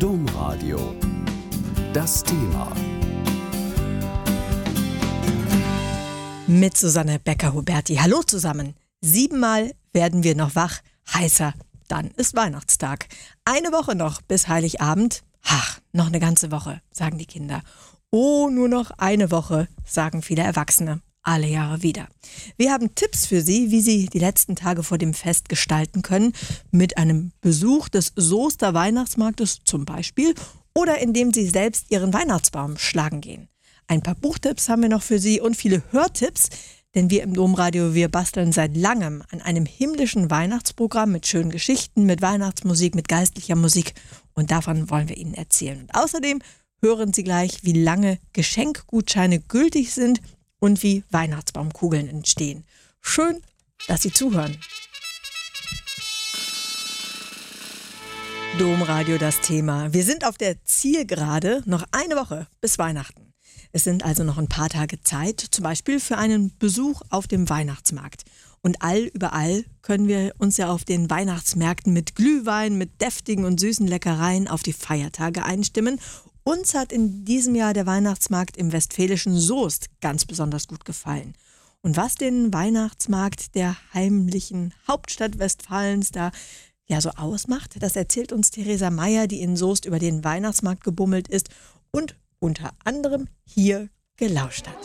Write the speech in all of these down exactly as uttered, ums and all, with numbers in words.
Domradio. Das Thema. Mit Susanne Becker-Huberti. Hallo zusammen. Siebenmal werden wir noch wach. Heißer, dann ist Weihnachtstag. Eine Woche noch bis Heiligabend. Ach, noch eine ganze Woche, sagen die Kinder. Oh, nur noch eine Woche, sagen viele Erwachsene. Alle Jahre wieder. Wir haben Tipps für Sie, wie Sie die letzten Tage vor dem Fest gestalten können. Mit einem Besuch des Soester Weihnachtsmarktes zum Beispiel. Oder indem Sie selbst Ihren Weihnachtsbaum schlagen gehen. Ein paar Buchtipps haben wir noch für Sie und viele Hörtipps. Denn wir im Domradio, wir basteln seit langem an einem himmlischen Weihnachtsprogramm mit schönen Geschichten, mit Weihnachtsmusik, mit geistlicher Musik. Und davon wollen wir Ihnen erzählen. Und außerdem hören Sie gleich, wie lange Geschenkgutscheine gültig sind und wie Weihnachtsbaumkugeln entstehen. Schön, dass Sie zuhören. Domradio, das Thema. Wir sind auf der Zielgerade, noch eine Woche bis Weihnachten. Es sind also noch ein paar Tage Zeit, zum Beispiel für einen Besuch auf dem Weihnachtsmarkt. Und all überall können wir uns ja auf den Weihnachtsmärkten mit Glühwein, mit deftigen und süßen Leckereien auf die Feiertage einstimmen. Uns hat in diesem Jahr der Weihnachtsmarkt im westfälischen Soest ganz besonders gut gefallen. Und was den Weihnachtsmarkt der heimlichen Hauptstadt Westfalens da ja so ausmacht, das erzählt uns Theresa Meier, die in Soest über den Weihnachtsmarkt gebummelt ist und unter anderem hier gelauscht hat.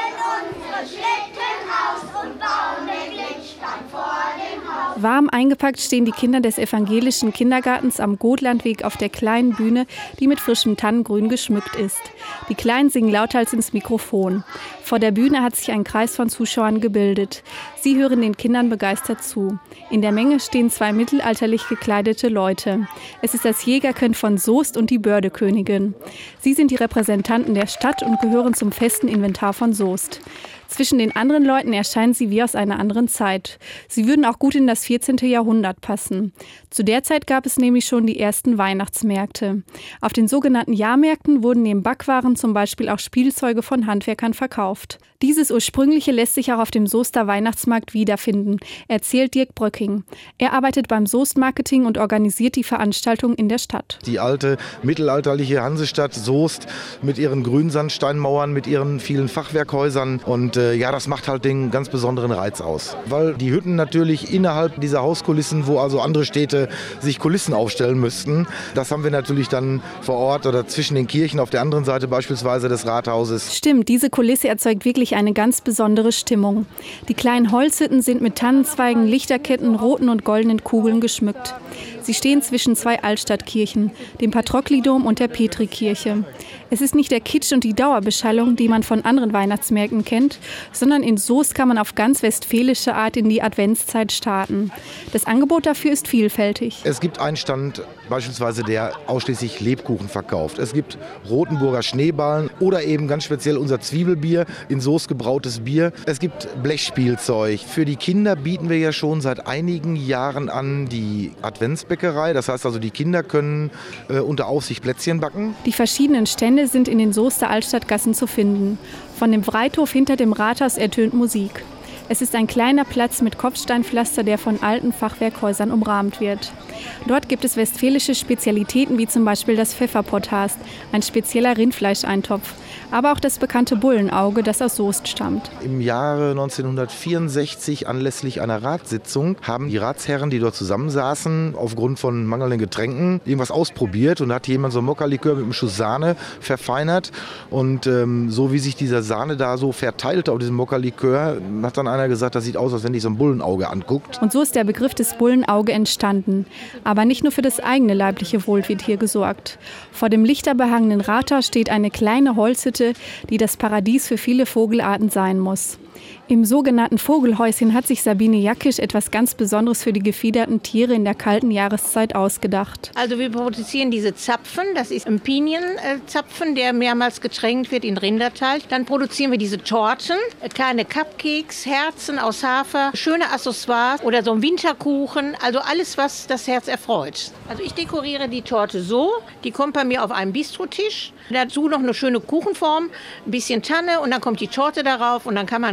Warm eingepackt stehen die Kinder des evangelischen Kindergartens am Gotlandweg auf der kleinen Bühne, die mit frischem Tannengrün geschmückt ist. Die Kleinen singen lauthals ins Mikrofon. Vor der Bühne hat sich ein Kreis von Zuschauern gebildet. Sie hören den Kindern begeistert zu. In der Menge stehen zwei mittelalterlich gekleidete Leute. Es ist das Jägerkind von Soest und die Bördekönigin. Sie sind die Repräsentanten der Stadt und gehören zum festen Inventar von Soest. Zwischen den anderen Leuten erscheinen sie wie aus einer anderen Zeit. Sie würden auch gut in das vierzehnte Jahrhundert passen. Zu der Zeit gab es nämlich schon die ersten Weihnachtsmärkte. Auf den sogenannten Jahrmärkten wurden neben Backwaren zum Beispiel auch Spielzeuge von Handwerkern verkauft. Dieses Ursprüngliche lässt sich auch auf dem Soester Weihnachtsmarkt wiederfinden, erzählt Dirk Bröcking. Er arbeitet beim Soest Marketing und organisiert die Veranstaltung in der Stadt. Die alte mittelalterliche Hansestadt Soest mit ihren Grünsandsteinmauern, mit ihren vielen Fachwerkhäusern und äh, ja, das macht halt den ganz besonderen Reiz aus. Weil die Hütten natürlich innerhalb dieser Hauskulissen, wo also andere Städte sich Kulissen aufstellen müssten, das haben wir natürlich dann vor Ort oder zwischen den Kirchen auf der anderen Seite beispielsweise des Rathauses. Stimmt, diese Kulisse erzeugt wirklich eine ganz besondere Stimmung. Die kleinen Holzhütten sind mit Tannenzweigen, Lichterketten, roten und goldenen Kugeln geschmückt. Sie stehen zwischen zwei Altstadtkirchen, dem Patroklidom und der Petrikirche. Es ist nicht der Kitsch und die Dauerbeschallung, die man von anderen Weihnachtsmärkten kennt, sondern in Soest kann man auf ganz westfälische Art in die Adventszeit starten. Das Angebot dafür ist vielfältig. Es gibt einen Stand beispielsweise, der ausschließlich Lebkuchen verkauft. Es gibt Rotenburger Schneeballen oder eben ganz speziell unser Zwiebelbier, in Soest gebrautes Bier. Es gibt Blechspielzeug. Für die Kinder bieten wir ja schon seit einigen Jahren an die Adventsbäckerei. Das heißt also, die Kinder können äh, unter Aufsicht Plätzchen backen. Die verschiedenen Stände sind in den Soester Altstadtgassen zu finden. Von dem Breithof hinter dem Rathaus ertönt Musik. Es ist ein kleiner Platz mit Kopfsteinpflaster, der von alten Fachwerkhäusern umrahmt wird. Dort gibt es westfälische Spezialitäten wie zum Beispiel das Pfefferpotthast, ein spezieller Rindfleischeintopf, aber auch das bekannte Bullenauge, das aus Soest stammt. Im Jahre neunzehnhundertvierundsechzig anlässlich einer Ratssitzung haben die Ratsherren, die dort zusammensaßen, aufgrund von mangelnden Getränken irgendwas ausprobiert und da hat jemand so ein Mokka-Likör mit einem Schuss Sahne verfeinert und ähm, so wie sich dieser Sahne da so verteilte auf diesem Mokka-Likör, hat dann einer gesagt, das sieht aus, als wenn dich so ein Bullenauge anguckt. Und so ist der Begriff des Bullenauge entstanden. Aber nicht nur für das eigene leibliche Wohl wird hier gesorgt. Vor dem lichterbehangenen Rathaus steht eine kleine Holzhütte, die das Paradies für viele Vogelarten sein muss. Im sogenannten Vogelhäuschen hat sich Sabine Jackisch etwas ganz Besonderes für die gefiederten Tiere in der kalten Jahreszeit ausgedacht. Also wir produzieren diese Zapfen, das ist ein Pinienzapfen, der mehrmals getränkt wird in Rinderteig. Dann produzieren wir diese Torten, kleine Cupcakes, Herzen aus Hafer, schöne Accessoires oder so ein Winterkuchen, also alles, was das Herz erfreut. Also ich dekoriere die Torte so, die kommt bei mir auf einen Bistrotisch. Dazu noch eine schöne Kuchenform, ein bisschen Tanne und dann kommt die Torte darauf und dann kann man den ganzen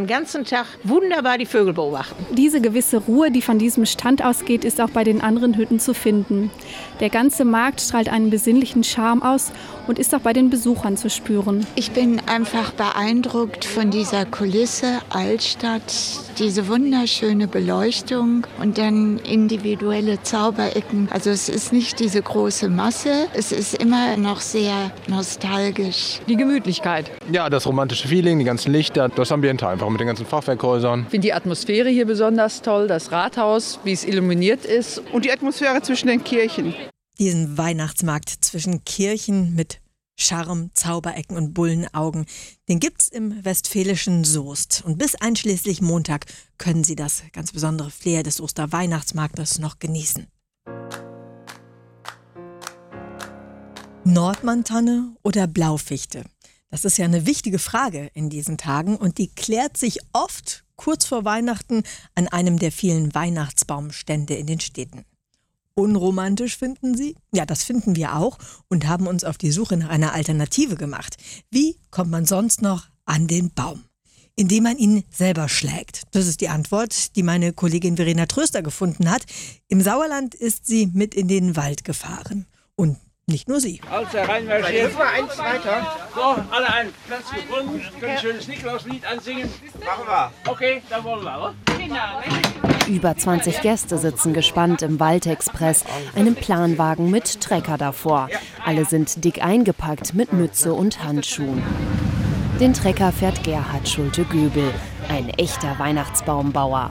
ganzen Tag wunderbar die Vögel beobachten. Diese gewisse Ruhe, die von diesem Stand ausgeht, ist auch bei den anderen Hütten zu finden. Der ganze Markt strahlt einen besinnlichen Charme aus und ist auch bei den Besuchern zu spüren. Ich bin einfach beeindruckt von dieser Kulisse, Altstadt, diese wunderschöne Beleuchtung und dann individuelle Zauberecken. Also es ist nicht diese große Masse, es ist immer noch sehr nostalgisch. Die Gemütlichkeit. Ja, das romantische Feeling, die ganzen Lichter, das Ambiente einfach mit den ganzen Fachwerkhäusern. Ich finde die Atmosphäre hier besonders toll, das Rathaus, wie es illuminiert ist. Und die Atmosphäre zwischen den Kirchen. Diesen Weihnachtsmarkt zwischen Kirchen mit Charme, Zauberecken und Bullenaugen, den gibt's im westfälischen Soest. Und bis einschließlich Montag können Sie das ganz besondere Flair des Osterweihnachtsmarktes noch genießen. Nordmantanne oder Blaufichte? Das ist ja eine wichtige Frage in diesen Tagen und die klärt sich oft kurz vor Weihnachten an einem der vielen Weihnachtsbaumstände in den Städten. Unromantisch finden Sie? Ja, das finden wir auch und haben uns auf die Suche nach einer Alternative gemacht. Wie kommt man sonst noch an den Baum? Indem man ihn selber schlägt. Das ist die Antwort, die meine Kollegin Verena Tröster gefunden hat. Im Sauerland ist sie mit in den Wald gefahren. Und nicht nur sie. Also reinmarschieren. Jetzt mal eins weiter. So, alle einen Platz gefunden. Können ein schönes Nikolauslied ansingen. Machen wir. Okay, dann wollen wir, oder? Über zwanzig Gäste sitzen gespannt im Waldexpress, einem Planwagen mit Trecker davor. Alle sind dick eingepackt mit Mütze und Handschuhen. Den Trecker fährt Gerhard Schulte-Göbel, ein echter Weihnachtsbaumbauer.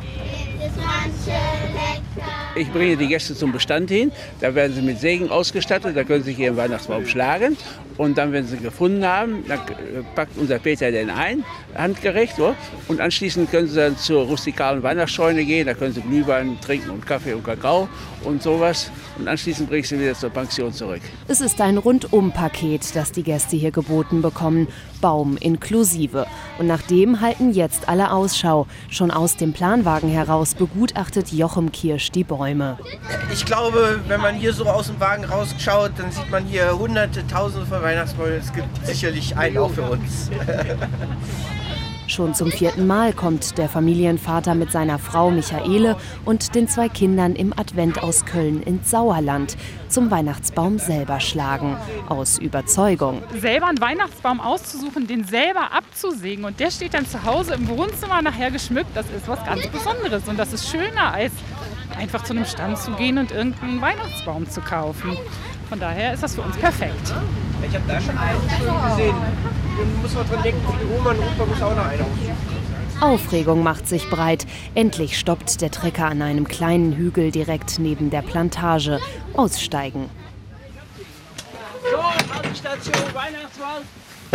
Ich bringe die Gäste zum Bestand hin, da werden sie mit Sägen ausgestattet, da können sie sich ihren Weihnachtsbaum schlagen. Und dann, wenn sie ihn gefunden haben, dann packt unser Peter den ein, handgerecht. So. Und anschließend können sie dann zur rustikalen Weihnachtsscheune gehen, da können sie Glühwein trinken und Kaffee und Kakao und sowas. Und anschließend bringe ich sie wieder zur Pension zurück. Es ist ein Rundum-Paket, das die Gäste hier geboten bekommen, Baum inklusive. Und nach dem halten jetzt alle Ausschau. Schon aus dem Planwagen heraus begutachtet Jochem Kirsch die Bäume. Ich glaube, wenn man hier so aus dem Wagen rausschaut, dann sieht man hier hunderte, tausende von Weihnachtsbäumen. Es gibt sicherlich einen auch für uns. Schon zum vierten Mal kommt der Familienvater mit seiner Frau Michaele und den zwei Kindern im Advent aus Köln ins Sauerland zum Weihnachtsbaum selber schlagen. Aus Überzeugung. Selber einen Weihnachtsbaum auszusuchen, den selber abzusägen und der steht dann zu Hause im Wohnzimmer nachher geschmückt, das ist was ganz Besonderes. Und das ist schöner, als einfach zu einem Stand zu gehen und irgendeinen Weihnachtsbaum zu kaufen. Von daher ist das für uns perfekt. Ich habe da schon einen schon gesehen. Da muss man dran denken, die Oma und Opa muss auch noch einen aussuchen. Aufregung macht sich breit. Endlich stoppt der Trecker an einem kleinen Hügel direkt neben der Plantage. Aussteigen. So, Haltestation Weihnachtswald.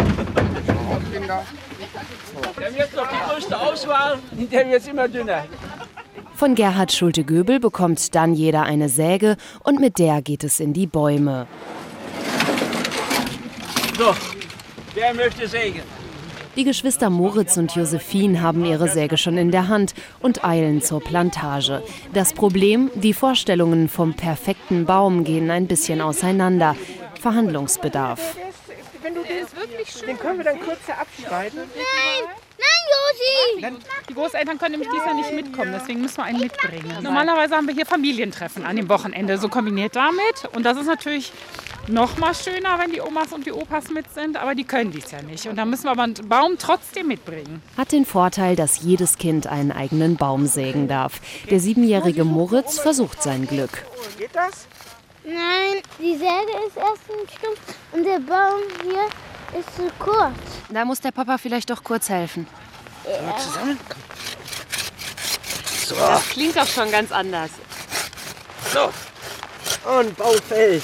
Wir haben jetzt noch die größte Auswahl, der wird jetzt immer dünner. Von Gerhard Schulte-Göbel bekommt dann jeder eine Säge und mit der geht es in die Bäume. So, wer möchte sägen? Die Geschwister Moritz und Josephine haben ihre Säge schon in der Hand und eilen zur Plantage. Das Problem, die Vorstellungen vom perfekten Baum gehen ein bisschen auseinander. Verhandlungsbedarf. Wenn du den, ist wirklich schön. Den können wir dann kürzer abschneiden. Nein, nein, Josi! Die Großeltern können nämlich dieses Jahr nicht mitkommen, deswegen müssen wir einen mitbringen. Normalerweise haben wir hier Familientreffen an dem Wochenende, so kombiniert damit. Und das ist natürlich noch mal schöner, wenn die Omas und die Opas mit sind, aber die können dies ja nicht. Und dann müssen wir aber einen Baum trotzdem mitbringen. Hat den Vorteil, dass jedes Kind einen eigenen Baum sägen darf. Der siebenjährige Moritz versucht sein Glück. Geht das? Nein, die Säge ist erst ein Stumpf und der Baum hier ist zu kurz. Da muss der Papa vielleicht doch kurz helfen. Ja. Zusammen? So. Das klingt doch schon ganz anders. So, und Baufeld.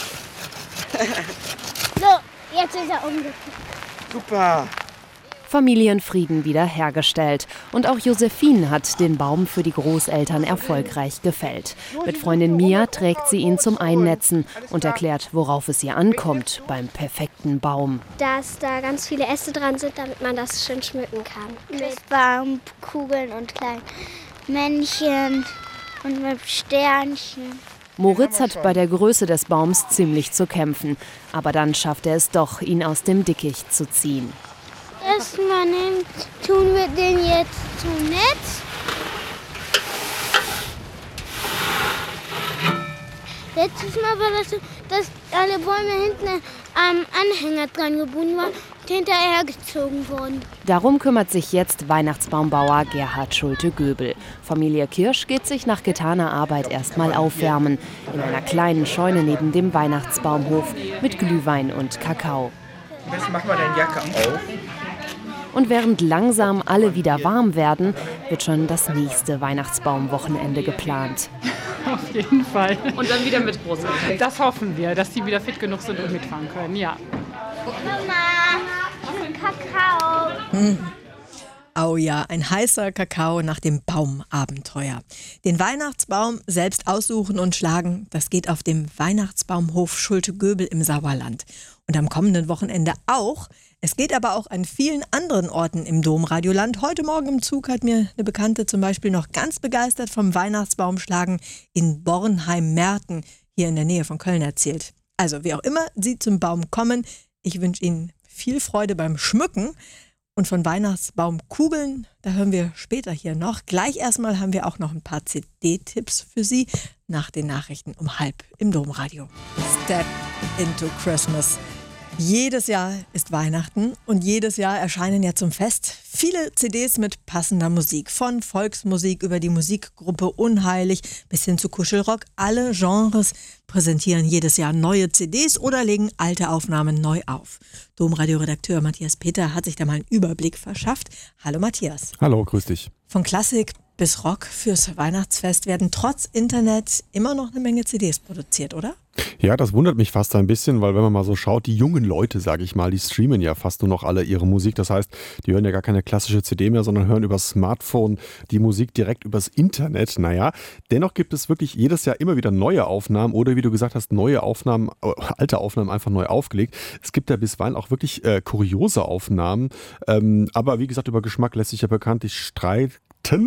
So, jetzt ist er umgekehrt. Super. Familienfrieden wiederhergestellt. Und auch Josephine hat den Baum für die Großeltern erfolgreich gefällt. Mit Freundin Mia trägt sie ihn zum Einnetzen und erklärt, worauf es ihr ankommt beim perfekten Baum. Dass da ganz viele Äste dran sind, damit man das schön schmücken kann. Mit Baumkugeln und kleinen Männchen und mit Sternchen. Moritz hat bei der Größe des Baums ziemlich zu kämpfen. Aber dann schafft er es doch, ihn aus dem Dickicht zu ziehen. Es Erstmal nehmen, tun wir den jetzt zum Netz. Letztes Mal war das so, dass alle Bäume hinten am Anhänger dran gebunden waren und hinterher gezogen wurden. Darum kümmert sich jetzt Weihnachtsbaumbauer Gerhard Schulte-Göbel. Familie Kirsch geht sich nach getaner Arbeit erstmal aufwärmen. In einer kleinen Scheune neben dem Weihnachtsbaumhof mit Glühwein und Kakao. Jetzt mach mal deine Jacke auf. Und während langsam alle wieder warm werden, wird schon das nächste Weihnachtsbaumwochenende geplant. Auf jeden Fall. Und dann wieder mit Großeltern. Das hoffen wir, dass die wieder fit genug sind und mitfahren können, ja. Mama, Kakao. Hm. Oh ja, ein heißer Kakao nach dem Baumabenteuer. Den Weihnachtsbaum selbst aussuchen und schlagen, das geht auf dem Weihnachtsbaumhof Schulte-Göbel im Sauerland. Und am kommenden Wochenende auch. Es geht aber auch an vielen anderen Orten im Domradioland. Heute Morgen im Zug hat mir eine Bekannte zum Beispiel noch ganz begeistert vom Weihnachtsbaumschlagen in Bornheim-Merten, hier in der Nähe von Köln, erzählt. Also wie auch immer Sie zum Baum kommen, ich wünsche Ihnen viel Freude beim Schmücken. Und von Weihnachtsbaumkugeln, da hören wir später hier noch. Gleich erstmal haben wir auch noch ein paar C D-Tipps für Sie nach den Nachrichten um halb im Domradio. Step into Christmas. Jedes Jahr ist Weihnachten und jedes Jahr erscheinen ja zum Fest viele C Ds mit passender Musik. Von Volksmusik über die Musikgruppe Unheilig bis hin zu Kuschelrock. Alle Genres präsentieren jedes Jahr neue C Ds oder legen alte Aufnahmen neu auf. Domradio-Redakteur Matthias Peter hat sich da mal einen Überblick verschafft. Hallo Matthias. Hallo, grüß dich. Von Klassik bis Rock fürs Weihnachtsfest werden trotz Internet immer noch eine Menge C Ds produziert, oder? Ja, das wundert mich fast ein bisschen, weil wenn man mal so schaut, die jungen Leute, sage ich mal, die streamen ja fast nur noch alle ihre Musik. Das heißt, die hören ja gar keine klassische C D mehr, sondern hören übers Smartphone die Musik direkt übers Internet. Naja, dennoch gibt es wirklich jedes Jahr immer wieder neue Aufnahmen oder wie du gesagt hast, neue Aufnahmen, äh, alte Aufnahmen einfach neu aufgelegt. Es gibt ja bisweilen auch wirklich äh, kuriose Aufnahmen, ähm, aber wie gesagt, über Geschmack lässt sich ja bekanntlich streiten.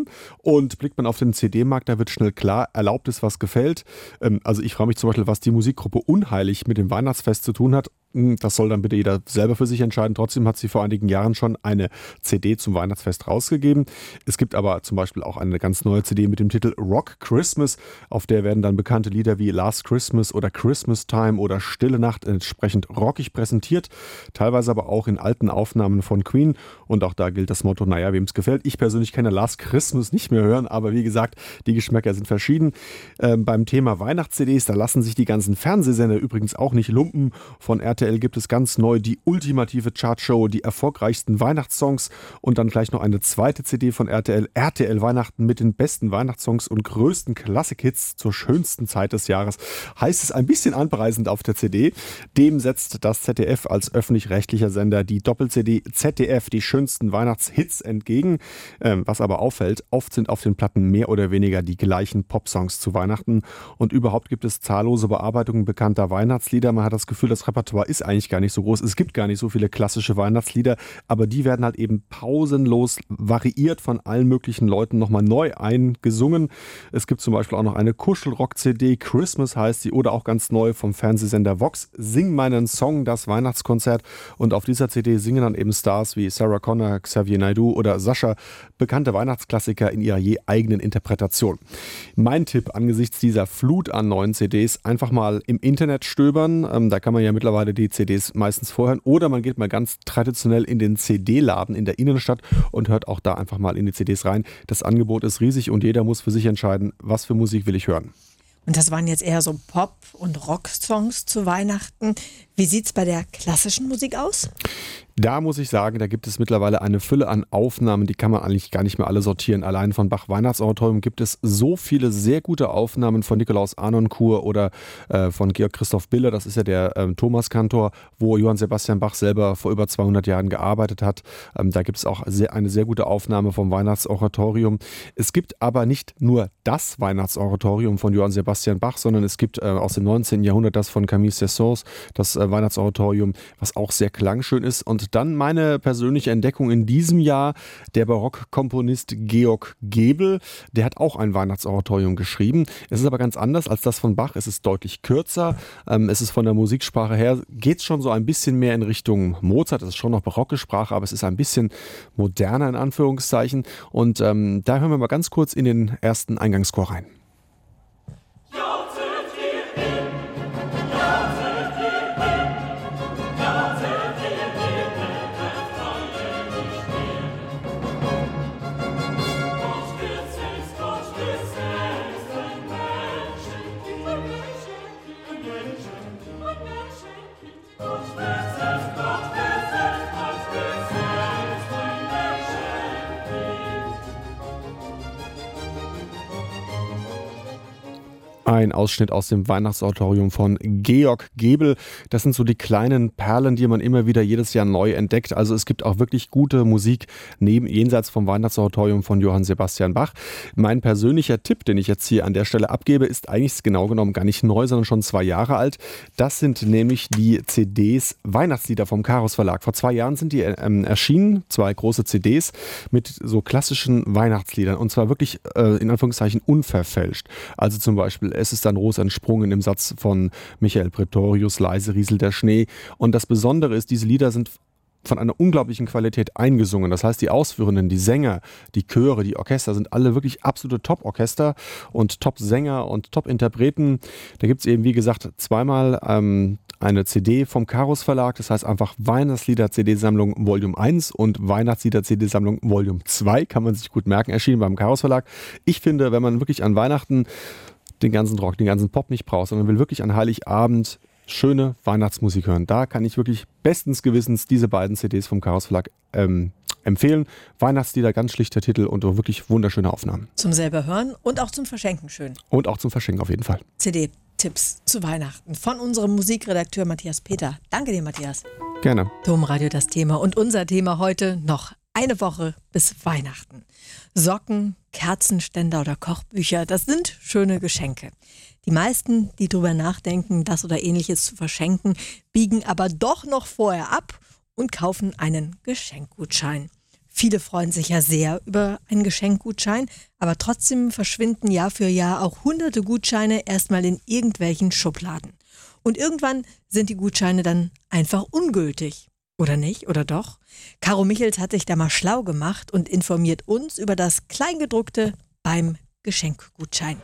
Und blickt man auf den C D-Markt, da wird schnell klar, erlaubt ist, was gefällt. Also ich frage mich zum Beispiel, was die Musikgruppe Unheilig mit dem Weihnachtsfest zu tun hat. Das soll dann bitte jeder selber für sich entscheiden. Trotzdem hat sie vor einigen Jahren schon eine C D zum Weihnachtsfest rausgegeben. Es gibt aber zum Beispiel auch eine ganz neue C D mit dem Titel Rock Christmas. Auf der werden dann bekannte Lieder wie Last Christmas oder Christmas Time oder Stille Nacht entsprechend rockig präsentiert. Teilweise aber auch in alten Aufnahmen von Queen. Und auch da gilt das Motto, naja, wem es gefällt. Ich persönlich kenne Last Christmas nicht mehr hören, aber wie gesagt, die Geschmäcker sind verschieden. Ähm, beim Thema Weihnachts-C Ds, da lassen sich die ganzen Fernsehsender übrigens auch nicht lumpen. Von R T L gibt es ganz neu die ultimative Chartshow, die erfolgreichsten Weihnachtssongs und dann gleich noch eine zweite C D von R T L, R T L Weihnachten mit den besten Weihnachtssongs und größten Klassikhits zur schönsten Zeit des Jahres. Heißt es ein bisschen anpreisend auf der C D. Dem setzt das Z D F als öffentlich-rechtlicher Sender die Doppel-C D Z D F, die schönsten Weihnachtshits entgegen. Ähm, was aber auffällt, oft sind auf den Platten mehr oder weniger die gleichen Popsongs zu Weihnachten und überhaupt gibt es zahllose Bearbeitungen bekannter Weihnachtslieder. Man hat das Gefühl, das Repertoire ist eigentlich gar nicht so groß. Es gibt gar nicht so viele klassische Weihnachtslieder, aber die werden halt eben pausenlos variiert von allen möglichen Leuten nochmal neu eingesungen. Es gibt zum Beispiel auch noch eine Kuschelrock-C D, Christmas heißt sie, oder auch ganz neu vom Fernsehsender Vox, Sing meinen Song, das Weihnachtskonzert. Und auf dieser C D singen dann eben Stars wie Sarah Connor, Xavier Naidoo oder Sascha, bekannte Weihnachtsklassiker in ihrer je eigenen Interpretation. Mein Tipp angesichts dieser Flut an neuen C Ds, einfach mal im Internet stöbern. Ähm, da kann man ja mittlerweile die C Ds meistens vorhören. Oder man geht mal ganz traditionell in den C D-Laden in der Innenstadt und hört auch da einfach mal in die C Ds rein. Das Angebot ist riesig und jeder muss für sich entscheiden, was für Musik will ich hören. Und das waren jetzt eher so Pop- und Rock-Songs zu Weihnachten. Wie sieht es bei der klassischen Musik aus? Da muss ich sagen, da gibt es mittlerweile eine Fülle an Aufnahmen, die kann man eigentlich gar nicht mehr alle sortieren. Allein von Bach-Weihnachtsoratorium gibt es so viele sehr gute Aufnahmen von Nikolaus Arnoncourt oder äh, von Georg Christoph Biller, das ist ja der ähm, Thomaskantor, wo Johann Sebastian Bach selber vor über zweihundert Jahren gearbeitet hat. Ähm, da gibt es auch sehr, eine sehr gute Aufnahme vom Weihnachtsoratorium. Es gibt aber nicht nur das Weihnachtsoratorium von Johann Sebastian Bach, sondern es gibt äh, aus dem neunzehnten Jahrhundert das von Camille Saint-Saëns, das äh, Weihnachtsoratorium, was auch sehr klangschön ist. Und Und dann meine persönliche Entdeckung in diesem Jahr, der Barockkomponist Georg Gebel. Der hat auch ein Weihnachtsoratorium geschrieben. Es ist aber ganz anders als das von Bach. Es ist deutlich kürzer. Ähm, es ist von der Musiksprache her, geht es schon so ein bisschen mehr in Richtung Mozart. Es ist schon noch barocke Sprache, aber es ist ein bisschen moderner in Anführungszeichen. Und ähm, da hören wir mal ganz kurz in den ersten Eingangschor rein. Ein Ausschnitt aus dem Weihnachtsoratorium von Georg Gebel. Das sind so die kleinen Perlen, die man immer wieder jedes Jahr neu entdeckt. Also es gibt auch wirklich gute Musik neben, jenseits vom Weihnachtsoratorium von Johann Sebastian Bach. Mein persönlicher Tipp, den ich jetzt hier an der Stelle abgebe, ist eigentlich genau genommen gar nicht neu, sondern schon zwei Jahre alt. Das sind nämlich die C Ds Weihnachtslieder vom Carus Verlag. Vor zwei Jahren sind die ähm, erschienen, zwei große C Ds mit so klassischen Weihnachtsliedern. Und zwar wirklich äh, in Anführungszeichen unverfälscht. Also zum Beispiel Es ist ein Ros entsprungen im Satz von Michael Pretorius, leise rieselt der Schnee. Und das Besondere ist, diese Lieder sind von einer unglaublichen Qualität eingesungen. Das heißt, die Ausführenden, die Sänger, die Chöre, die Orchester sind alle wirklich absolute Top-Orchester und Top-Sänger und Top-Interpreten. Da gibt es eben, wie gesagt, zweimal ähm, eine C D vom Carus Verlag. Das heißt einfach Weihnachtslieder-C D-Sammlung Volume eins und Weihnachtslieder-C D-Sammlung Volume zwei. Kann man sich gut merken, erschienen beim Carus Verlag. Ich finde, wenn man wirklich an Weihnachten den ganzen Rock, den ganzen Pop nicht braucht, sondern will wirklich an Heiligabend schöne Weihnachtsmusik hören. Da kann ich wirklich bestens gewissens diese beiden C Ds vom Carus Verlag ähm, empfehlen. Weihnachtslieder, ganz schlichter Titel und wirklich wunderschöne Aufnahmen. Zum selber hören und auch zum Verschenken schön. Und auch zum Verschenken auf jeden Fall. C D-Tipps zu Weihnachten von unserem Musikredakteur Matthias Peter. Danke dir, Matthias. Gerne. Domradio das Thema und unser Thema heute noch eine Woche bis Weihnachten. Socken, Kerzenständer oder Kochbücher, das sind schöne Geschenke. Die meisten, die drüber nachdenken, das oder Ähnliches zu verschenken, biegen aber doch noch vorher ab und kaufen einen Geschenkgutschein. Viele freuen sich ja sehr über einen Geschenkgutschein, aber trotzdem verschwinden Jahr für Jahr auch hunderte Gutscheine erstmal in irgendwelchen Schubladen. Und irgendwann sind die Gutscheine dann einfach ungültig. Oder nicht? Oder doch? Caro Michels hat sich da mal schlau gemacht und informiert uns über das Kleingedruckte beim Geschenkgutschein.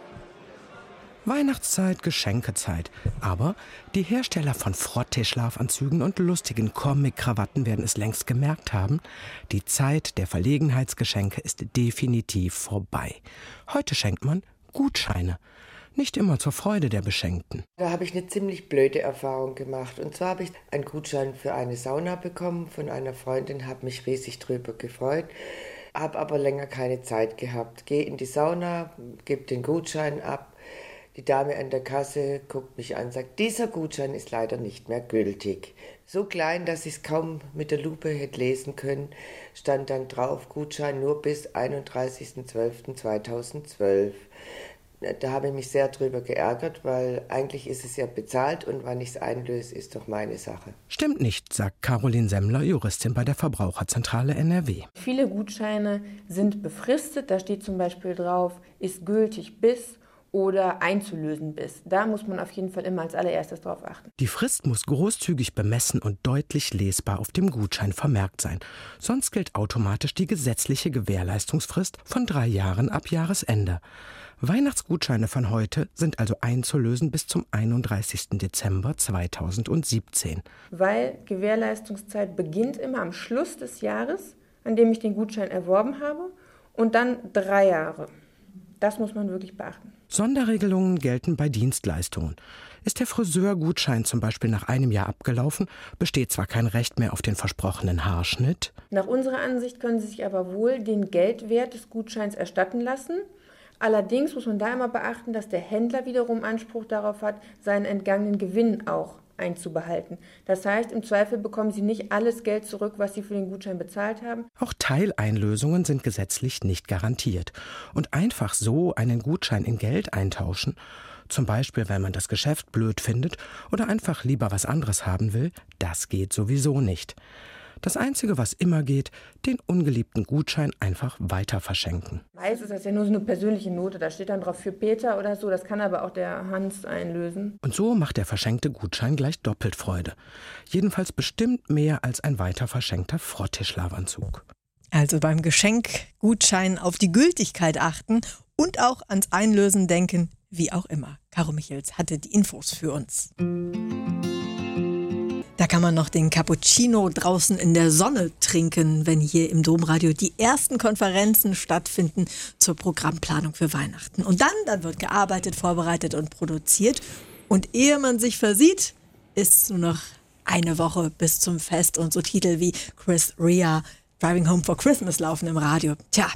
Weihnachtszeit, Geschenkezeit. Aber die Hersteller von Frottee-Schlafanzügen und lustigen Comic-Krawatten werden es längst gemerkt haben. Die Zeit der Verlegenheitsgeschenke ist definitiv vorbei. Heute schenkt man Gutscheine. Nicht immer zur Freude der Beschenkten. Da habe ich eine ziemlich blöde Erfahrung gemacht. Und zwar habe ich einen Gutschein für eine Sauna bekommen von einer Freundin, habe mich riesig drüber gefreut, habe aber länger keine Zeit gehabt. Gehe in die Sauna, gebe den Gutschein ab. Die Dame an der Kasse guckt mich an und sagt, dieser Gutschein ist leider nicht mehr gültig. So klein, dass ich es kaum mit der Lupe hätte lesen können, stand dann drauf, Gutschein nur bis einunddreißigster zwölfter zweitausendzwölf. Da habe ich mich sehr drüber geärgert, weil eigentlich ist es ja bezahlt und wann ich es einlöse, ist doch meine Sache. Stimmt nicht, sagt Caroline Semmler, Juristin bei der Verbraucherzentrale N R W. Viele Gutscheine sind befristet, da steht zum Beispiel drauf, ist gültig bis oder einzulösen bis. Da muss man auf jeden Fall immer als allererstes drauf achten. Die Frist muss großzügig bemessen und deutlich lesbar auf dem Gutschein vermerkt sein. Sonst gilt automatisch die gesetzliche Gewährleistungsfrist von drei Jahren ab Jahresende. Weihnachtsgutscheine von heute sind also einzulösen bis zum einunddreißigster Dezember zweitausendsiebzehn. Weil Gewährleistungszeit beginnt immer am Schluss des Jahres, an dem ich den Gutschein erworben habe, und dann drei Jahre. Das muss man wirklich beachten. Sonderregelungen gelten bei Dienstleistungen. Ist der Friseurgutschein zum Beispiel nach einem Jahr abgelaufen, besteht zwar kein Recht mehr auf den versprochenen Haarschnitt. Nach unserer Ansicht können Sie sich aber wohl den Geldwert des Gutscheins erstatten lassen. Allerdings muss man da immer beachten, dass der Händler wiederum Anspruch darauf hat, seinen entgangenen Gewinn auch einzubehalten. Das heißt, im Zweifel bekommen Sie nicht alles Geld zurück, was Sie für den Gutschein bezahlt haben. Auch Teileinlösungen sind gesetzlich nicht garantiert. Und einfach so einen Gutschein in Geld eintauschen, Zum Beispiel, weil man das Geschäft blöd findet oder einfach lieber was anderes haben will, das geht sowieso nicht. Das Einzige, was immer geht, den ungeliebten Gutschein einfach weiter verschenken. Meist ist das ja nur so eine persönliche Note, da steht dann drauf für Peter oder so, das kann aber auch der Hans einlösen. Und so macht der verschenkte Gutschein gleich doppelt Freude. Jedenfalls bestimmt mehr als ein weiter verschenkter Frottee-Schlafanzug. Also beim Geschenkgutschein auf die Gültigkeit achten und auch ans Einlösen denken, wie auch immer. Caro Michels hatte die Infos für uns. Da kann man noch den Cappuccino draußen in der Sonne trinken, wenn hier im Domradio die ersten Konferenzen stattfinden zur Programmplanung für Weihnachten. Und dann, dann wird gearbeitet, vorbereitet und produziert. Und ehe man sich versieht, ist nur noch eine Woche bis zum Fest und so Titel wie Chris Rea, Driving Home for Christmas laufen im Radio. Tja,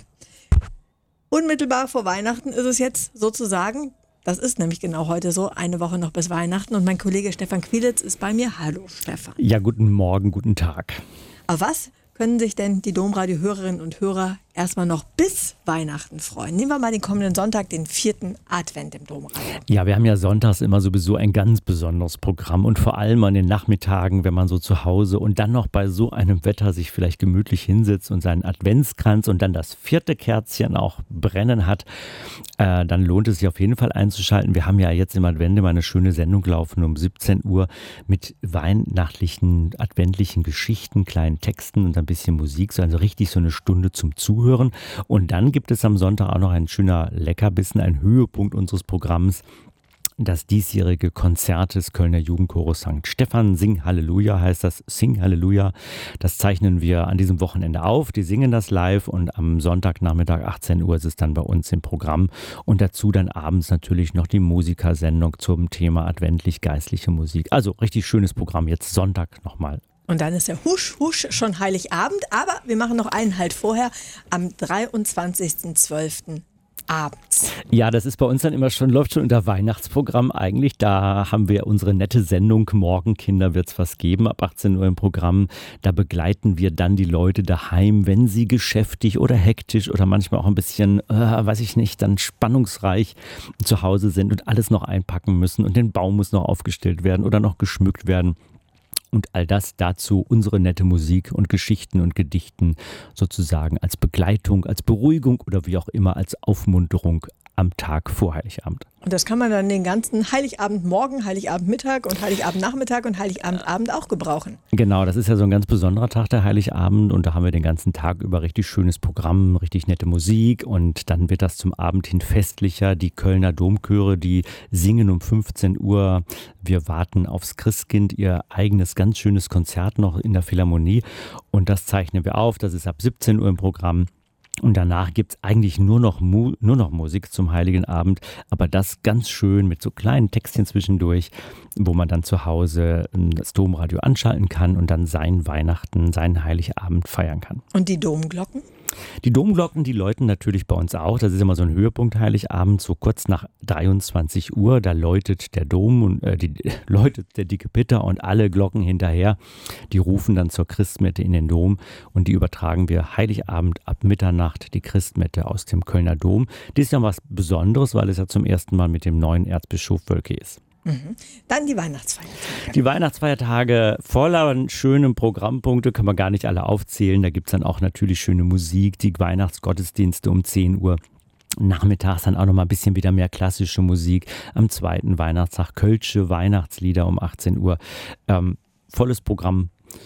unmittelbar vor Weihnachten ist es jetzt sozusagen. Das ist nämlich genau heute so, eine Woche noch bis Weihnachten. Und mein Kollege Stefan Quilitz ist bei mir. Hallo Stefan. Ja, guten Morgen, guten Tag. Auf was können sich denn die Domradio-Hörerinnen und Hörer erstmal noch bis Weihnachten freuen? Nehmen wir mal den kommenden Sonntag, den vierten Advent im Domradio. Ja, wir haben ja sonntags immer sowieso ein ganz besonderes Programm und vor allem an den Nachmittagen, wenn man so zu Hause und dann noch bei so einem Wetter sich vielleicht gemütlich hinsetzt und seinen Adventskranz und dann das vierte Kerzchen auch brennen hat, äh, dann lohnt es sich auf jeden Fall einzuschalten. Wir haben ja jetzt im Advent immer eine schöne Sendung laufen um siebzehn Uhr mit weihnachtlichen, adventlichen Geschichten, kleinen Texten und ein bisschen Musik, so also richtig so eine Stunde zum Zuhören. Und dann gibt es am Sonntag auch noch ein schöner Leckerbissen, ein Höhepunkt unseres Programms, das diesjährige Konzert des Kölner Jugendchores Sankt Stephan. Sing Halleluja heißt das, Sing Halleluja. Das zeichnen wir an diesem Wochenende auf. Die singen das live und am Sonntagnachmittag achtzehn Uhr ist es dann bei uns im Programm. Und dazu dann abends natürlich noch die Musikersendung zum Thema adventlich-geistliche Musik. Also richtig schönes Programm, jetzt Sonntag nochmal. Und dann ist der Husch, Husch schon Heiligabend, aber wir machen noch einen halt vorher, am dreiundzwanzigsten zwölften abends. Ja, das ist bei uns dann immer schon, läuft schon unter Weihnachtsprogramm eigentlich. Da haben wir unsere nette Sendung Morgen Kinder wird's was geben, ab achtzehn Uhr im Programm. Da begleiten wir dann die Leute daheim, wenn sie geschäftig oder hektisch oder manchmal auch ein bisschen, äh, weiß ich nicht, dann spannungsreich zu Hause sind und alles noch einpacken müssen und den Baum muss noch aufgestellt werden oder noch geschmückt werden. Und all das dazu unsere nette Musik und Geschichten und Gedichten sozusagen als Begleitung, als Beruhigung oder wie auch immer als Aufmunterung am Tag vor Heiligabend. Und das kann man dann den ganzen Heiligabendmorgen, Heiligabendmittag und Heiligabendnachmittag und Heiligabendabend auch gebrauchen. Genau, das ist ja so ein ganz besonderer Tag, der Heiligabend. Und da haben wir den ganzen Tag über richtig schönes Programm, richtig nette Musik. Und dann wird das zum Abend hin festlicher. Die Kölner Domchöre, die singen um fünfzehn Uhr. Wir warten aufs Christkind, ihr eigenes ganz schönes Konzert noch in der Philharmonie. Und das zeichnen wir auf. Das ist ab siebzehn Uhr im Programm. Und danach gibt es eigentlich nur noch, Mu- nur noch Musik zum Heiligen Abend, aber das ganz schön mit so kleinen Textchen zwischendurch, wo man dann zu Hause das Domradio anschalten kann und dann sein Weihnachten, seinen Heiligabend feiern kann. Und die Domglocken? Die Domglocken, die läuten natürlich bei uns auch. Das ist immer so ein Höhepunkt Heiligabend, so kurz nach dreiundzwanzig Uhr. Da läutet der Dom und äh, die, läutet der dicke Peter und alle Glocken hinterher. Die rufen dann zur Christmette in den Dom und die übertragen wir Heiligabend ab Mitternacht, die Christmette aus dem Kölner Dom. Das ist ja was Besonderes, weil es ja zum ersten Mal mit dem neuen Erzbischof Wölke ist. Mhm. Dann die Weihnachtsfeiertage. Die Weihnachtsfeiertage voller schönen Programmpunkte, kann man gar nicht alle aufzählen. Da gibt es dann auch natürlich schöne Musik, die Weihnachtsgottesdienste um zehn Uhr. Nachmittags dann auch noch mal ein bisschen wieder mehr klassische Musik. Am zweiten Weihnachtstag Kölsche Weihnachtslieder um achtzehn Uhr. Ähm, volles Programm.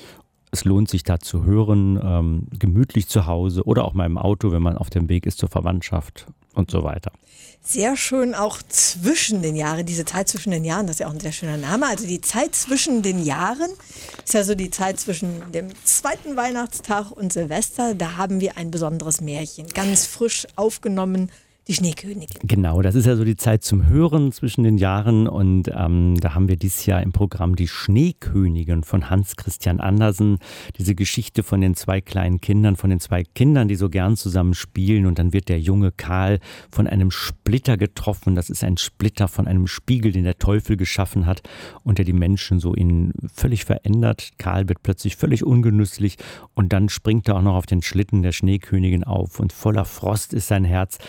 Es lohnt sich da zu hören, ähm, gemütlich zu Hause oder auch mal im Auto, wenn man auf dem Weg ist zur Verwandtschaft und so weiter. Sehr schön auch zwischen den Jahren, diese Zeit zwischen den Jahren, das ist ja auch ein sehr schöner Name. Also die Zeit zwischen den Jahren ist ja so die Zeit zwischen dem zweiten Weihnachtstag und Silvester. Da haben wir ein besonderes Märchen, ganz frisch aufgenommen. Die Schneekönigin. Genau, das ist ja so die Zeit zum Hören zwischen den Jahren und ähm, da haben wir dieses Jahr im Programm die Schneekönigin von Hans Christian Andersen. Diese Geschichte von den zwei kleinen Kindern, von den zwei Kindern, die so gern zusammen spielen und dann wird der junge Karl von einem Splitter getroffen. Das ist ein Splitter von einem Spiegel, den der Teufel geschaffen hat und der die Menschen so in völlig verändert. Karl wird plötzlich völlig ungenüsslich und dann springt er auch noch auf den Schlitten der Schneekönigin auf und voller Frost ist sein Herz.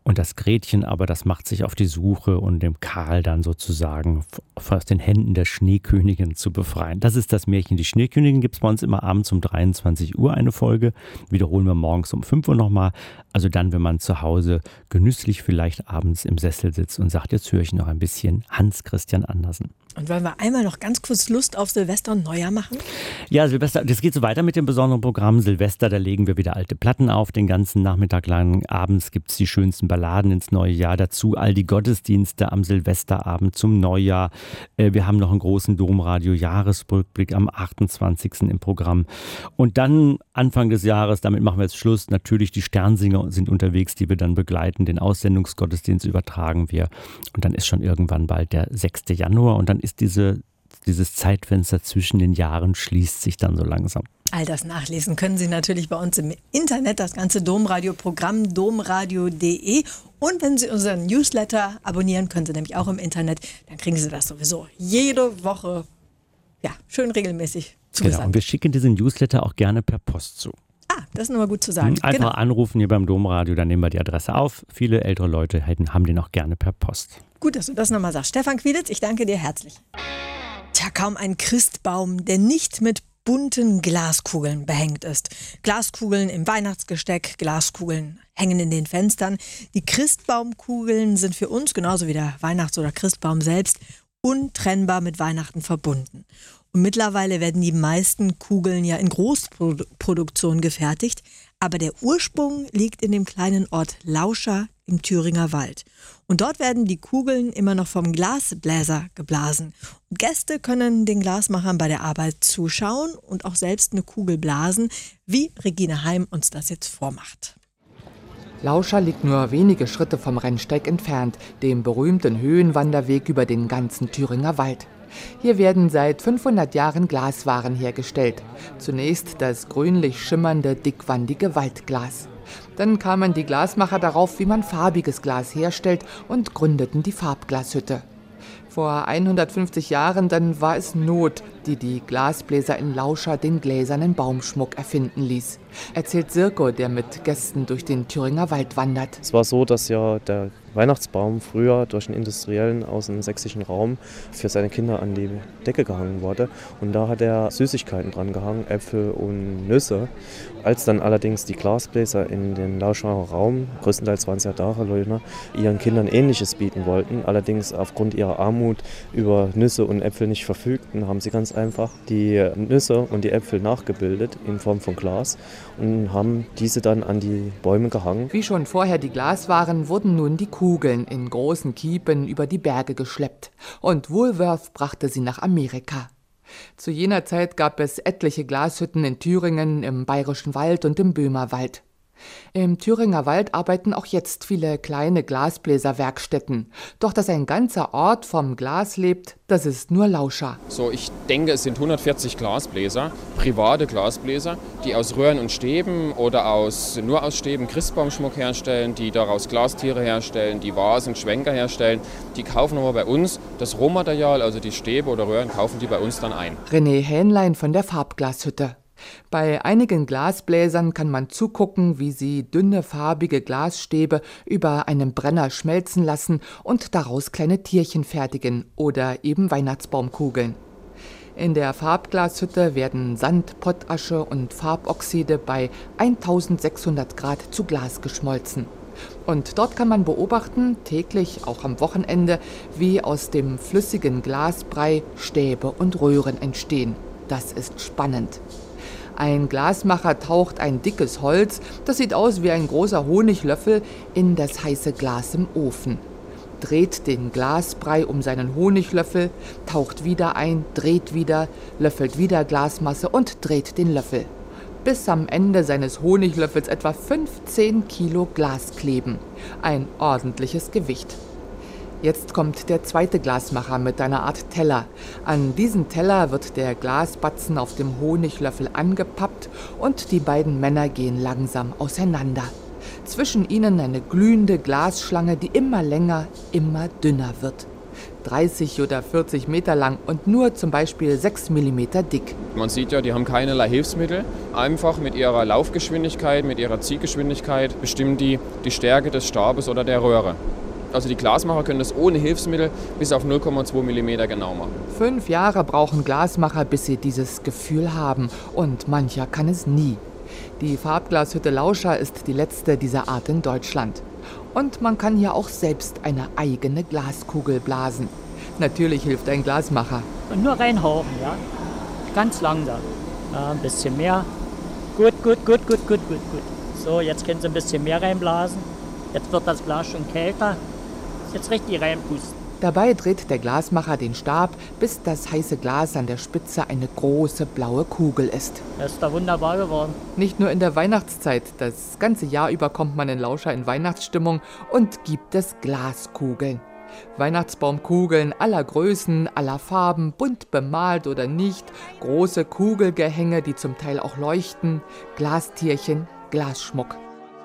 Und das Gretchen aber, das macht sich auf die Suche, um dem Karl dann sozusagen aus den Händen der Schneekönigin zu befreien. Das ist das Märchen. Die Schneekönigin gibt es bei uns immer abends um dreiundzwanzig Uhr eine Folge. Wiederholen wir morgens um fünf Uhr nochmal. Also dann, wenn man zu Hause genüsslich vielleicht abends im Sessel sitzt und sagt, jetzt höre ich noch ein bisschen Hans Christian Andersen. Und wollen wir einmal noch ganz kurz Lust auf Silvester und Neujahr machen? Ja, Silvester, das geht so weiter mit dem besonderen Programm. Silvester, da legen wir wieder alte Platten auf, den ganzen Nachmittag lang. Abends gibt es die schönsten Balladen ins neue Jahr. Dazu all die Gottesdienste am Silvesterabend zum Neujahr. Wir haben noch einen großen Domradio-Jahresrückblick am achtundzwanzigsten im Programm. Und dann Anfang des Jahres, damit machen wir jetzt Schluss, natürlich die Sternsinger sind unterwegs, die wir dann begleiten. Den Aussendungsgottesdienst übertragen wir. Und dann ist schon irgendwann bald der sechste Januar und dann ist diese, dieses Zeitfenster zwischen den Jahren schließt sich dann so langsam. All das nachlesen können Sie natürlich bei uns im Internet, das ganze Domradio-Programm domradio punkt de. Und wenn Sie unseren Newsletter abonnieren, können Sie nämlich auch im Internet, dann kriegen Sie das sowieso jede Woche, ja, schön regelmäßig zugesandt. Genau, und wir schicken diesen Newsletter auch gerne per Post zu. Ah, das ist nochmal gut zu sagen. Einfach genau. Anrufen hier beim Domradio, dann nehmen wir die Adresse auf. Viele ältere Leute hätten, haben den auch gerne per Post. Gut, dass du das nochmal sagst. Stefan Quiditz, ich danke dir herzlich. Tja, kaum ein Christbaum, der nicht mit bunten Glaskugeln behängt ist. Glaskugeln im Weihnachtsgesteck, Glaskugeln hängen in den Fenstern. Die Christbaumkugeln sind für uns, genauso wie der Weihnachts- oder Christbaum selbst, untrennbar mit Weihnachten verbunden. Und mittlerweile werden die meisten Kugeln ja in Großproduktion gefertigt, aber der Ursprung liegt in dem kleinen Ort Lauscha im Thüringer Wald. Und dort werden die Kugeln immer noch vom Glasbläser geblasen. Und Gäste können den Glasmachern bei der Arbeit zuschauen und auch selbst eine Kugel blasen, wie Regine Heim uns das jetzt vormacht. Lauscha liegt nur wenige Schritte vom Rennsteig entfernt, dem berühmten Höhenwanderweg über den ganzen Thüringer Wald. Hier werden seit fünfhundert Jahren Glaswaren hergestellt. Zunächst das grünlich schimmernde, dickwandige Waldglas. Dann kamen die Glasmacher darauf, wie man farbiges Glas herstellt und gründeten die Farbglashütte. Vor hundertfünfzig Jahren dann war es Not, die die Glasbläser in Lauscha den gläsernen Baumschmuck erfinden ließ. Erzählt Sirko, der mit Gästen durch den Thüringer Wald wandert. Es war so, dass ja der Weihnachtsbaum früher durch einen Industriellen aus dem sächsischen Raum für seine Kinder an die Decke gehangen wurde. Und da hat er Süßigkeiten dran gehangen, Äpfel und Nüsse. Als dann allerdings die Glasbläser in den Lauschaer Raum, größtenteils waren es ja Dachelöhner, ihren Kindern Ähnliches bieten wollten, allerdings aufgrund ihrer Armut über Nüsse und Äpfel nicht verfügten, haben sie ganz einfach die Nüsse und die Äpfel nachgebildet in Form von Glas und haben diese dann an die Bäume gehangen. Wie schon vorher die Glaswaren wurden nun die Kugeln in großen Kiepen über die Berge geschleppt. Und Woolworth brachte sie nach Amerika. Zu jener Zeit gab es etliche Glashütten in Thüringen, im Bayerischen Wald und im Böhmerwald. Im Thüringer Wald arbeiten auch jetzt viele kleine Glasbläserwerkstätten. Doch dass ein ganzer Ort vom Glas lebt, das ist nur Lauscha. So, ich denke, es sind hundertvierzig Glasbläser, private Glasbläser, die aus Röhren und Stäben oder aus, nur aus Stäben Christbaumschmuck herstellen, die daraus Glastiere herstellen, die Vasen, Schwenker herstellen. Die kaufen aber bei uns das Rohmaterial, also die Stäbe oder Röhren, kaufen die bei uns dann ein. René Hähnlein von der Farbglashütte. Bei einigen Glasbläsern kann man zugucken, wie sie dünne farbige Glasstäbe über einem Brenner schmelzen lassen und daraus kleine Tierchen fertigen oder eben Weihnachtsbaumkugeln. In der Farbglashütte werden Sand, Pottasche und Farboxide bei eintausendsechshundert Grad zu Glas geschmolzen. Und dort kann man beobachten, täglich, auch am Wochenende, wie aus dem flüssigen Glasbrei Stäbe und Röhren entstehen. Das ist spannend. Ein Glasmacher taucht ein dickes Holz, das sieht aus wie ein großer Honiglöffel, in das heiße Glas im Ofen. Dreht den Glasbrei um seinen Honiglöffel, taucht wieder ein, dreht wieder, löffelt wieder Glasmasse und dreht den Löffel. Bis am Ende seines Honiglöffels etwa fünfzehn Kilo Glas kleben. Ein ordentliches Gewicht. Jetzt kommt der zweite Glasmacher mit einer Art Teller. An diesen Teller wird der Glasbatzen auf dem Honiglöffel angepappt und die beiden Männer gehen langsam auseinander. Zwischen ihnen eine glühende Glasschlange, die immer länger, immer dünner wird. dreißig oder vierzig Meter lang und nur zum Beispiel sechs Millimeter dick. Man sieht ja, die haben keinerlei Hilfsmittel. Einfach mit ihrer Laufgeschwindigkeit, mit ihrer Zielgeschwindigkeit bestimmen die die Stärke des Stabes oder der Röhre. Also die Glasmacher können das ohne Hilfsmittel bis auf null Komma zwei Millimeter genau machen. Fünf Jahre brauchen Glasmacher, bis sie dieses Gefühl haben. Und mancher kann es nie. Die Farbglashütte Lauscha ist die letzte dieser Art in Deutschland. Und man kann hier auch selbst eine eigene Glaskugel blasen. Natürlich hilft ein Glasmacher. Und nur reinhauchen, ja. Ganz langsam. Ja, ein bisschen mehr. Gut, gut, gut, gut, gut, gut, gut. So, jetzt können Sie ein bisschen mehr reinblasen. Jetzt wird das Glas schon kälter. Jetzt richtig reinpusten. Dabei dreht der Glasmacher den Stab, bis das heiße Glas an der Spitze eine große blaue Kugel ist. Das ist da wunderbar geworden. Nicht nur in der Weihnachtszeit, das ganze Jahr über kommt man in Lauscha in Weihnachtsstimmung und gibt es Glaskugeln. Weihnachtsbaumkugeln aller Größen, aller Farben, bunt bemalt oder nicht, große Kugelgehänge, die zum Teil auch leuchten, Glastierchen, Glasschmuck.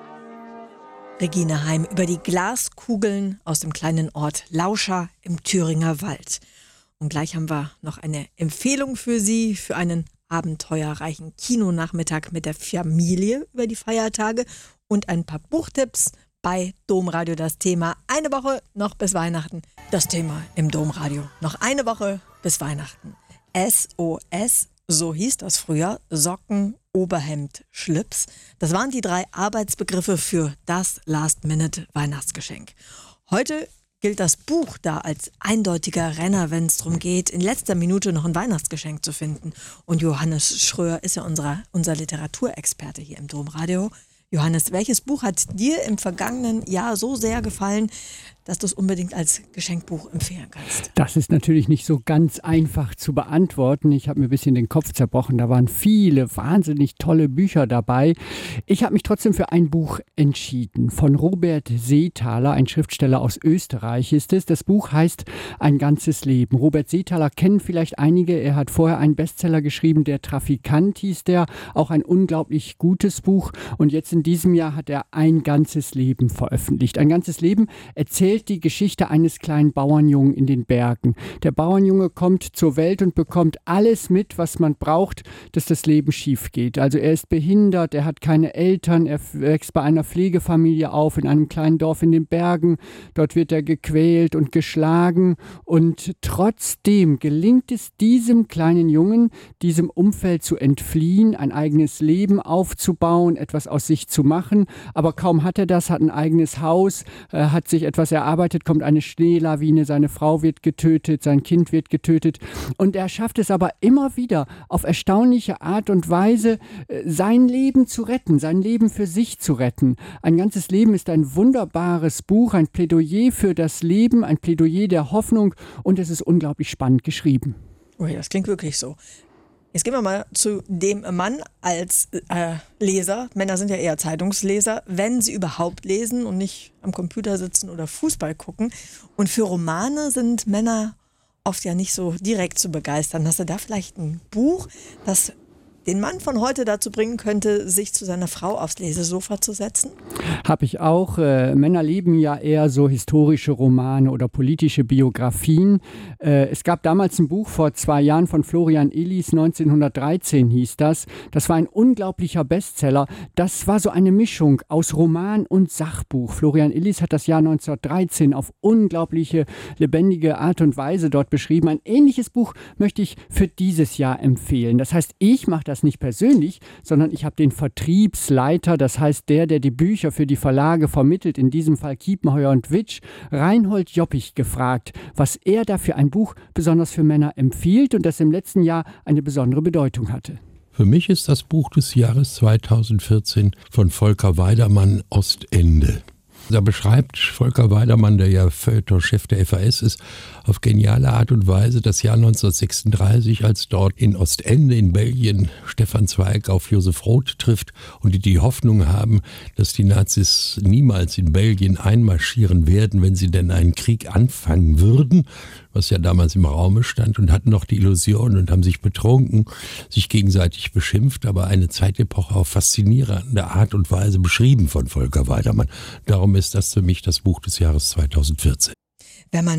Regina Heim über die Glaskugeln aus dem kleinen Ort Lauscha im Thüringer Wald. Und gleich haben wir noch eine Empfehlung für Sie für einen abenteuerreichen Kinonachmittag mit der Familie über die Feiertage und ein paar Buchtipps bei Domradio das Thema. Eine Woche noch bis Weihnachten. Das Thema im Domradio. Noch eine Woche bis Weihnachten. S O S, so hieß das früher, Socken, Oberhemd, Schlips. Das waren die drei Arbeitsbegriffe für das Last-Minute-Weihnachtsgeschenk. Heute gilt das Buch da als eindeutiger Renner, wenn es darum geht, in letzter Minute noch ein Weihnachtsgeschenk zu finden. Und Johannes Schröer ist ja unser, unser Literaturexperte hier im Domradio. Johannes, welches Buch hat dir im vergangenen Jahr so sehr gefallen, dass du es unbedingt als Geschenkbuch empfehlen kannst? Das ist natürlich nicht so ganz einfach zu beantworten. Ich habe mir ein bisschen den Kopf zerbrochen. Da waren viele wahnsinnig tolle Bücher dabei. Ich habe mich trotzdem für ein Buch entschieden. Von Robert Seethaler, ein Schriftsteller aus Österreich ist es. Das Buch heißt Ein ganzes Leben. Robert Seethaler kennen vielleicht einige. Er hat vorher einen Bestseller geschrieben, Der Trafikant hieß der. Auch ein unglaublich gutes Buch. Und jetzt in diesem Jahr hat er Ein ganzes Leben veröffentlicht. Ein ganzes Leben erzählt die Geschichte eines kleinen Bauernjungen in den Bergen. Der Bauernjunge kommt zur Welt und bekommt alles mit, was man braucht, dass das Leben schief geht. Also er ist behindert, er hat keine Eltern, er wächst bei einer Pflegefamilie auf in einem kleinen Dorf in den Bergen. Dort wird er gequält und geschlagen und trotzdem gelingt es diesem kleinen Jungen, diesem Umfeld zu entfliehen, ein eigenes Leben aufzubauen, etwas aus sich zu machen. Aber kaum hat er das, hat ein eigenes Haus, äh, hat sich etwas erarbeitet, kommt eine Schneelawine, seine Frau wird getötet, sein Kind wird getötet und er schafft es aber immer wieder auf erstaunliche Art und Weise, sein Leben zu retten, sein Leben für sich zu retten. Ein ganzes Leben ist ein wunderbares Buch, ein Plädoyer für das Leben, ein Plädoyer der Hoffnung und es ist unglaublich spannend geschrieben. Ui, das klingt wirklich so. Jetzt gehen wir mal zu dem Mann als äh, Leser. Männer sind ja eher Zeitungsleser, wenn sie überhaupt lesen und nicht am Computer sitzen oder Fußball gucken. Und für Romane sind Männer oft ja nicht so direkt zu begeistern. Hast du da vielleicht ein Buch, das den Mann von heute dazu bringen könnte, sich zu seiner Frau aufs Lesesofa zu setzen? Habe ich auch. Äh, Männer lieben ja eher so historische Romane oder politische Biografien. Äh, es gab damals ein Buch vor zwei Jahren von Florian Illis, neunzehnhundertdreizehn hieß das. Das war ein unglaublicher Bestseller. Das war so eine Mischung aus Roman und Sachbuch. Florian Illis hat das Jahr neunzehnhundertdreizehn auf unglaubliche, lebendige Art und Weise dort beschrieben. Ein ähnliches Buch möchte ich für dieses Jahr empfehlen. Das heißt, ich mache das nicht persönlich, sondern ich habe den Vertriebsleiter, das heißt der, der die Bücher für die Verlage vermittelt, in diesem Fall Kiepenheuer und Witsch, Reinhold Joppich, gefragt, was er da für ein Buch besonders für Männer empfiehlt und das im letzten Jahr eine besondere Bedeutung hatte. Für mich ist das Buch des Jahres zweitausendvierzehn von Volker Weidermann Ostende. Da beschreibt Volker Weidermann, der ja Feuilleton-Chef der F A S ist, auf geniale Art und Weise das Jahr neunzehnhundertsechsunddreißig, als dort in Ostende in Belgien Stefan Zweig auf Josef Roth trifft und die die Hoffnung haben, dass die Nazis niemals in Belgien einmarschieren werden, wenn sie denn einen Krieg anfangen würden, was ja damals im Raume stand, und hatten noch die Illusion und haben sich betrunken, sich gegenseitig beschimpft, aber eine Zeitepoche auf faszinierende Art und Weise beschrieben von Volker Weidermann. Darum ist das für mich das Buch des Jahres zweitausendvierzehn. Wenn man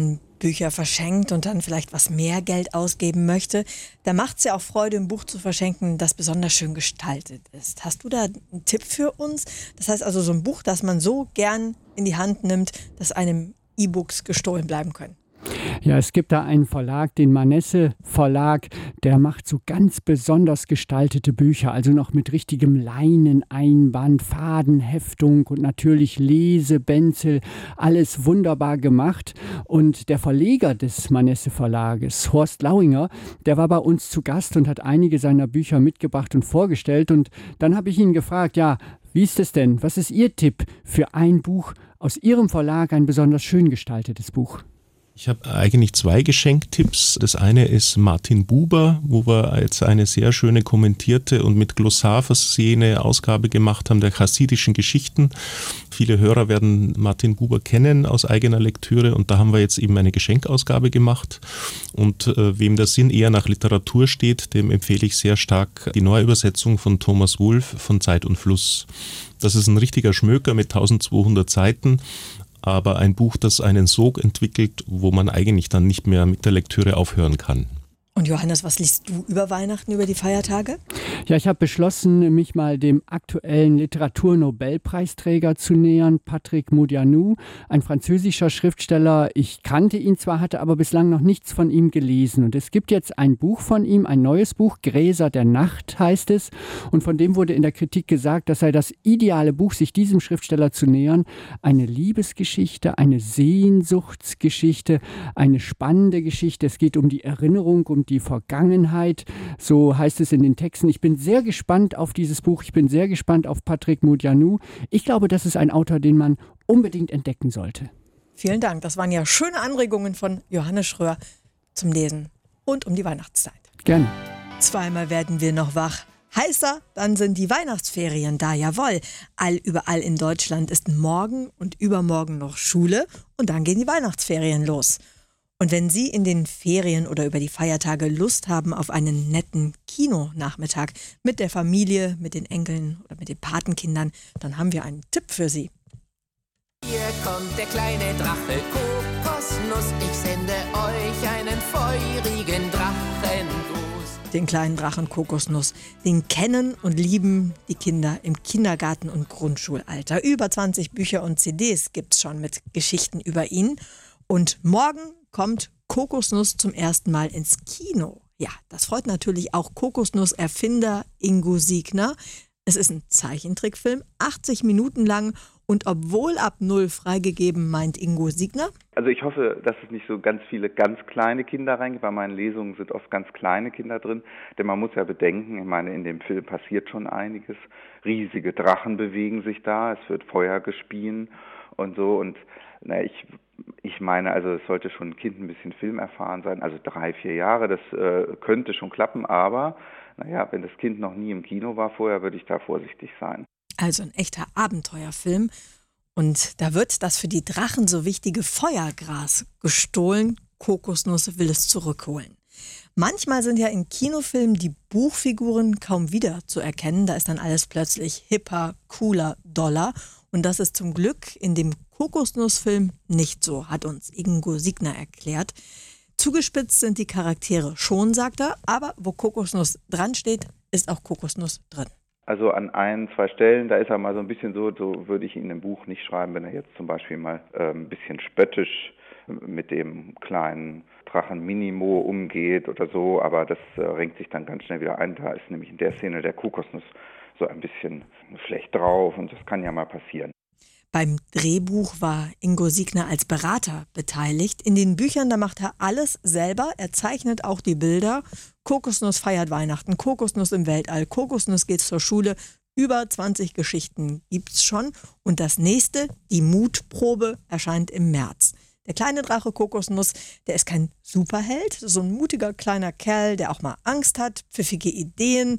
Bücher verschenkt und dann vielleicht was mehr Geld ausgeben möchte, da macht es ja auch Freude, ein Buch zu verschenken, das besonders schön gestaltet ist. Hast du da einen Tipp für uns? Das heißt also so ein Buch, das man so gern in die Hand nimmt, dass einem E-Books gestohlen bleiben können. Ja, es gibt da einen Verlag, den Manesse Verlag, der macht so ganz besonders gestaltete Bücher, also noch mit richtigem Leineneinband, Fadenheftung und natürlich Lesebenzel, alles wunderbar gemacht. Und der Verleger des Manesse Verlages, Horst Lauinger, der war bei uns zu Gast und hat einige seiner Bücher mitgebracht und vorgestellt. Und dann habe ich ihn gefragt, ja, wie ist es denn? Was ist Ihr Tipp für ein Buch aus Ihrem Verlag, ein besonders schön gestaltetes Buch? Ich habe eigentlich zwei Geschenktipps. Das eine ist Martin Buber, wo wir jetzt eine sehr schöne kommentierte und mit Glossar versehene Ausgabe gemacht haben der chassidischen Geschichten. Viele Hörer werden Martin Buber kennen aus eigener Lektüre und da haben wir jetzt eben eine Geschenkausgabe gemacht. Und äh, wem der Sinn eher nach Literatur steht, dem empfehle ich sehr stark die Neuübersetzung von Thomas Wolff von Zeit und Fluss. Das ist ein richtiger Schmöker mit eintausendzweihundert Seiten. Aber ein Buch, das einen Sog entwickelt, wo man eigentlich dann nicht mehr mit der Lektüre aufhören kann. Und Johannes, was liest du über Weihnachten, über die Feiertage? Ja, ich habe beschlossen, mich mal dem aktuellen Literaturnobelpreisträger zu nähern, Patrick Modiano, ein französischer Schriftsteller. Ich kannte ihn zwar, hatte aber bislang noch nichts von ihm gelesen. Und es gibt jetzt ein Buch von ihm, ein neues Buch, Gräser der Nacht heißt es. Und von dem wurde in der Kritik gesagt, das sei das ideale Buch, sich diesem Schriftsteller zu nähern. Eine Liebesgeschichte, eine Sehnsuchtsgeschichte, eine spannende Geschichte. Es geht um die Erinnerung, um die Vergangenheit, so heißt es in den Texten. Ich bin sehr gespannt auf dieses Buch, ich bin sehr gespannt auf Patrick Modiano. Ich glaube, das ist ein Autor, den man unbedingt entdecken sollte. Vielen Dank, das waren ja schöne Anregungen von Johannes Schröer zum Lesen rund um die Weihnachtszeit. Gerne. Zweimal werden wir noch wach. Heißer, dann sind die Weihnachtsferien da, jawohl. All überall in Deutschland ist morgen und übermorgen noch Schule und dann gehen die Weihnachtsferien los. Und wenn Sie in den Ferien oder über die Feiertage Lust haben auf einen netten Kinonachmittag mit der Familie, mit den Enkeln oder mit den Patenkindern, dann haben wir einen Tipp für Sie. Hier kommt der kleine Drache Kokosnuss, ich sende euch einen feurigen Drachengruß. Den kleinen Drachen Kokosnuss, den kennen und lieben die Kinder im Kindergarten- und Grundschulalter. Über zwanzig Bücher und C Ds gibt's schon mit Geschichten über ihn. Und morgen kommt Kokosnuss zum ersten Mal ins Kino. Ja, das freut natürlich auch Kokosnuss-Erfinder Ingo Siegner. Es ist ein Zeichentrickfilm, achtzig Minuten lang und obwohl ab null freigegeben, meint Ingo Siegner. Also ich hoffe, dass es nicht so ganz viele ganz kleine Kinder reingeht. Bei meinen Lesungen sind oft ganz kleine Kinder drin. Denn man muss ja bedenken, ich meine, in dem Film passiert schon einiges. Riesige Drachen bewegen sich da, es wird Feuer gespien und so. Und na, ich, ich meine, also es sollte schon ein Kind ein bisschen filmerfahren sein. Also drei, vier Jahre, das äh, könnte schon klappen. Aber naja, wenn das Kind noch nie im Kino war vorher, würde ich da vorsichtig sein. Also ein echter Abenteuerfilm. Und da wird das für die Drachen so wichtige Feuergras gestohlen. Kokosnuss will es zurückholen. Manchmal sind ja in Kinofilmen die Buchfiguren kaum wieder zu erkennen. Da ist dann alles plötzlich hipper, cooler, doller. Und das ist zum Glück in dem Kokosnussfilm nicht so, hat uns Ingo Siegner erklärt. Zugespitzt sind die Charaktere schon, sagt er, aber wo Kokosnuss dran steht, ist auch Kokosnuss drin. Also an ein, zwei Stellen, da ist er mal so ein bisschen so, so würde ich ihn im Buch nicht schreiben, wenn er jetzt zum Beispiel mal äh, ein bisschen spöttisch mit dem kleinen Drachen Minimo umgeht oder so, aber das äh, renkt sich dann ganz schnell wieder ein. Da ist nämlich in der Szene der Kokosnuss so ein bisschen schlecht drauf und das kann ja mal passieren. Beim Drehbuch war Ingo Siegner als Berater beteiligt. In den Büchern, da macht er alles selber. Er zeichnet auch die Bilder. Kokosnuss feiert Weihnachten, Kokosnuss im Weltall, Kokosnuss geht zur Schule. Über zwanzig Geschichten gibt's schon. Und das nächste, die Mutprobe, erscheint im März. Der kleine Drache Kokosnuss, der ist kein Superheld, so ein mutiger kleiner Kerl, der auch mal Angst hat, pfiffige Ideen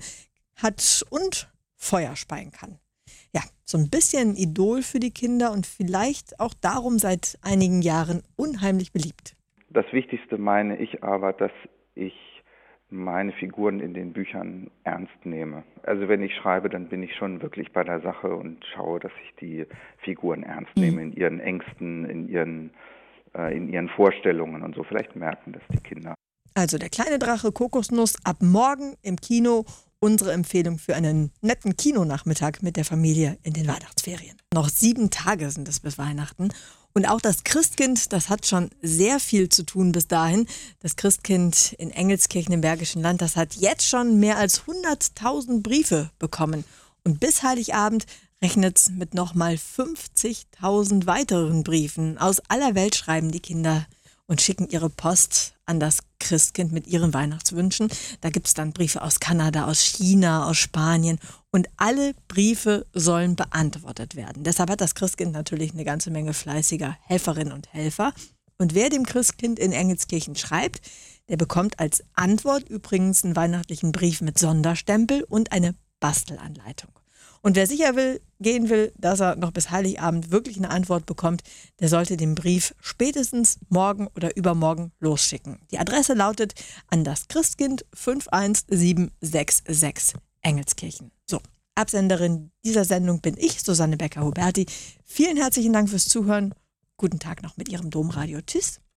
hat und Feuer speien kann. Ja, so ein bisschen Idol für die Kinder und vielleicht auch darum seit einigen Jahren unheimlich beliebt. Das Wichtigste meine ich aber, dass ich meine Figuren in den Büchern ernst nehme. Also wenn ich schreibe, dann bin ich schon wirklich bei der Sache und schaue, dass ich die Figuren ernst nehme in ihren Ängsten, in ihren äh, in ihren Vorstellungen und so. Vielleicht merken das die Kinder. Also der kleine Drache Kokosnuss ab morgen im Kino. Unsere Empfehlung für einen netten Kinonachmittag mit der Familie in den Weihnachtsferien. Noch sieben Tage sind es bis Weihnachten. Und auch das Christkind, das hat schon sehr viel zu tun bis dahin. Das Christkind in Engelskirchen im Bergischen Land, das hat jetzt schon mehr als hunderttausend Briefe bekommen. Und bis Heiligabend rechnet es mit nochmal fünfzigtausend weiteren Briefen. Aus aller Welt schreiben die Kinder und schicken ihre Post an das Christkind mit ihren Weihnachtswünschen. Da gibt es dann Briefe aus Kanada, aus China, aus Spanien und alle Briefe sollen beantwortet werden. Deshalb hat das Christkind natürlich eine ganze Menge fleißiger Helferinnen und Helfer. Und wer dem Christkind in Engelskirchen schreibt, der bekommt als Antwort übrigens einen weihnachtlichen Brief mit Sonderstempel und eine Bastelanleitung. Und wer sicher will, gehen will, dass er noch bis Heiligabend wirklich eine Antwort bekommt, der sollte den Brief spätestens morgen oder übermorgen losschicken. Die Adresse lautet an das Christkind fünf eins sieben sechs sechs Engelskirchen. So, Absenderin dieser Sendung bin ich, Susanne Becker-Huberti. Vielen herzlichen Dank fürs Zuhören. Guten Tag noch mit Ihrem Domradio. Tschüss.